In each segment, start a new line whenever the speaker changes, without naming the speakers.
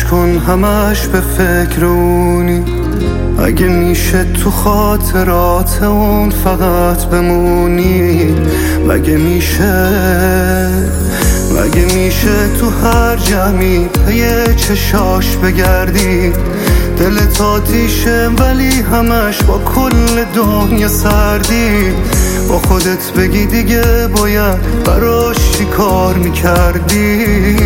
کن همش به فکر اونی. اگه میشه تو خاطرات اون فقط بمونی. مگه میشه تو هر جمعی پی چشاش بگردی. دلت آتیشه ولی همش با کل دنیا سردی. با خودت بگی دیگه باید براش چی کار میکردی.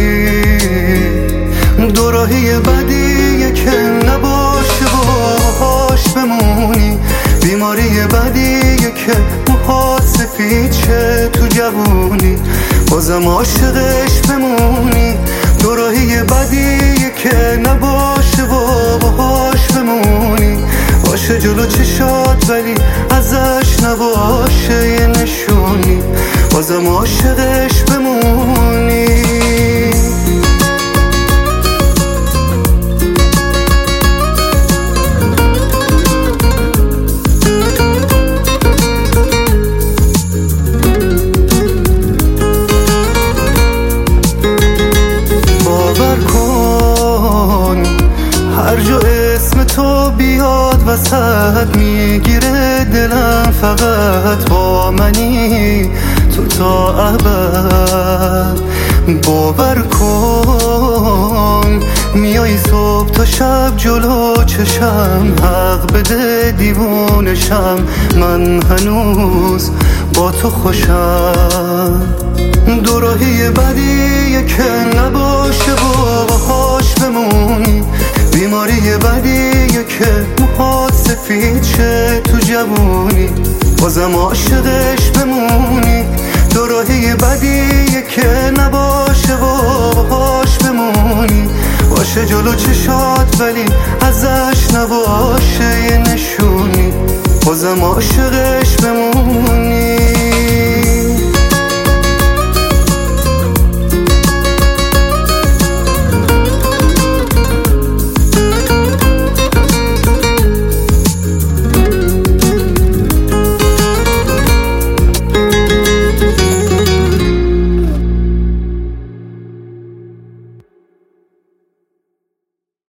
دوراهی بدیه که نباشه باهاش بمونی. بیماری بدیه که موهات سفید شه تو جوونی. بازم عاشقش بمونی. دوراهی بدیه که نباشه باهاش بمونی. باشه جلو چشات ولی ازش نباشه یه نشونی. بازم عاشقش بمونی. هر جا اسم تو بیاد وسط میگیره دلم. فقط با منی تو تا ابد. باور کن میای صبح تا شب جلو چشم. حق بده دیوونشم من هنوز با تو خوشم. دوراهی بدیه که نباشه باهاش بمونی. بیماری بدیه که موهات سفید شه تو جوونی. بازم عاشقش بمونی. دوراهی بدیه که نباشه باهاش بمونی. باشه جلو چشات ولی ازش نباشه یه نشونی. بازم عاشقش بمونی.